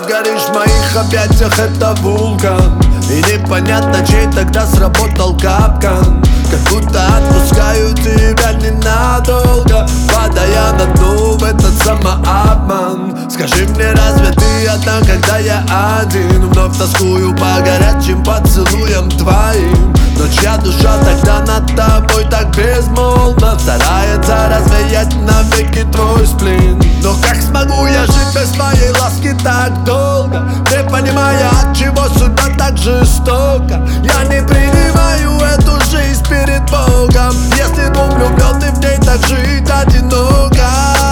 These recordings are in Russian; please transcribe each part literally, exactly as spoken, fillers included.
сгоришь в моих объятиях, это вулкан. И непонятно, чей тогда сработал капкан. Как будто отпускаю тебя ненадолго, падая на дно в этот самообман. Скажи мне, разве ты одна, когда я один? Вновь тоскую по горячим поцелуям твоим. Но чья душа тогда над тобой так безмолвно старается развеять навеки твой сплин? Но как смогу я жить без твоей ласки так долго, не понимая, от чего судьба так жестока? Я не принимаю эту жизнь перед Богом, если двум влюбленным в ней так жить одиноко.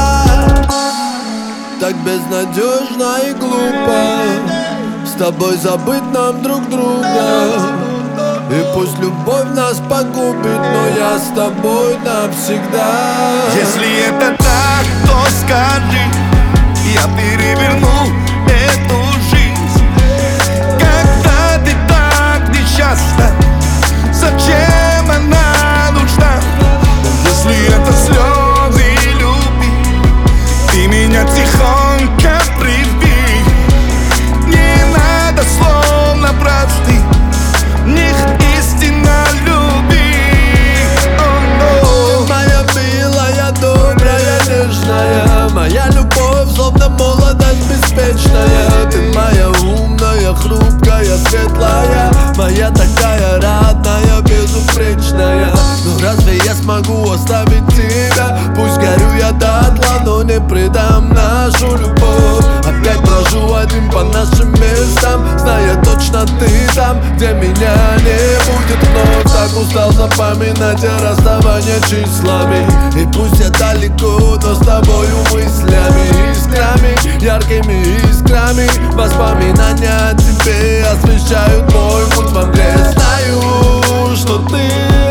Так безнадежно и глупо с тобой забыть нам друг друга. И пусть любовь нас погубит, но я с тобой навсегда. Если это так, то скажи, я переверну эту жизнь. Когда ты так несчастна, зачем она нужна? Если это слезы любви, ты меня тихонько прибей. Не надо слов напрасных, в них истина любви. Ты моя милая, добрая, нежная, моя любовь, словно молодость беспечная. Ты моя умная, хрупкая, светлая, моя такая родная, безупречная. Но разве я смогу оставить тебя? Пусть горю я дотла, но не предам нашу любовь. Опять брожу один по нашим местам, зная точно ты там, где меня не будет вновь. Так устал запоминать расставание числами. И пусть я далеко, но с тобою мыслями, искрами, яркими искрами, воспоминания о тебе освещают мой путь во мгле. Знаю, что ты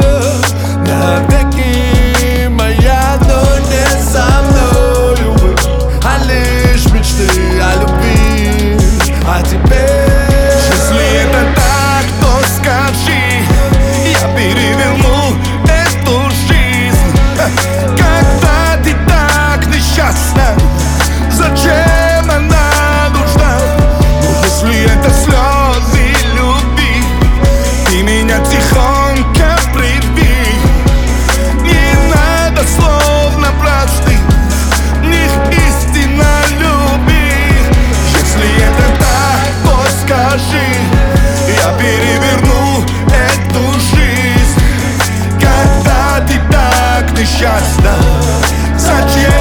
навеки моя, но не со мною, а лишь мечты о любви, о тебе. Если это так, то скажи, я переверну эту жизнь. Когда ты так несчастна, зачем она нужна? Ну, если это слезы любви, ты меня тихонько прибей. Не надо слов напрасных, в них истина любви. Если это так, то скажи, я переверну эту жизнь. Когда ты так несчастна, зачем